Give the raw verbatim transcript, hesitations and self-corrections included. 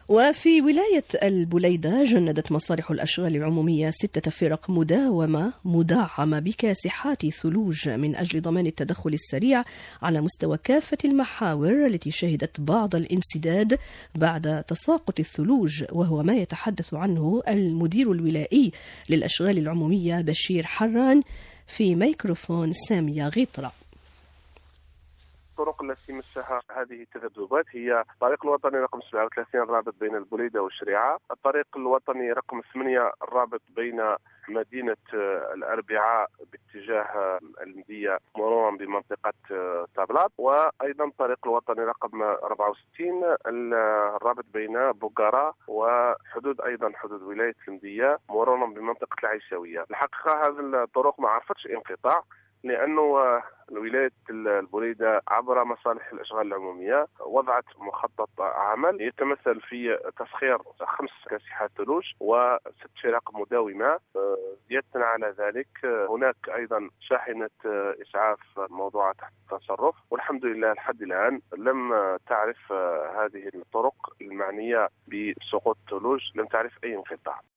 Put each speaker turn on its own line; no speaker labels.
وفي ولاية البليدة جندت مصالح الأشغال العمومية ستة فرق مداومة مدعمة بكاسحات ثلوج من أجل ضمان التدخل السريع على مستوى كافة المحاور التي شهدت بعض الانسداد بعد تساقط الثلوج، وهو ما يتحدث عنه المدير الولائي للأشغال العمومية بشير حران في ميكروفون سامية غيطرة.
الطرق التي مسها هذه التذبذبات هي الطريق الوطني رقم سبعة وثلاثين الرابط بين البليدة والشريعة، الطريق الوطني رقم ثمانية الرابط بين مدينة الأربعاء باتجاه المدية مرورا بمنطقة طابلات، وأيضا الطريق الوطني رقم أربعة وستين الرابط بين بوغارا وحدود أيضا حدود ولاية المدية مرورا بمنطقة العيساوية. الحقيقة هذه الطرق ما عرفتش انقطاع، لأنه ولاية البليدة عبر مصالح الأشغال العمومية وضعت مخطط عمل يتمثل في تسخير خمس كاسحات ثلوج وست فرق مداومة. زيادة على ذلك هناك أيضا شاحنة إسعاف موضوعة تحت التصرف، والحمد لله لحد الآن لم تعرف هذه الطرق المعنية بسقوط الثلوج لم تعرف أي انقطاع.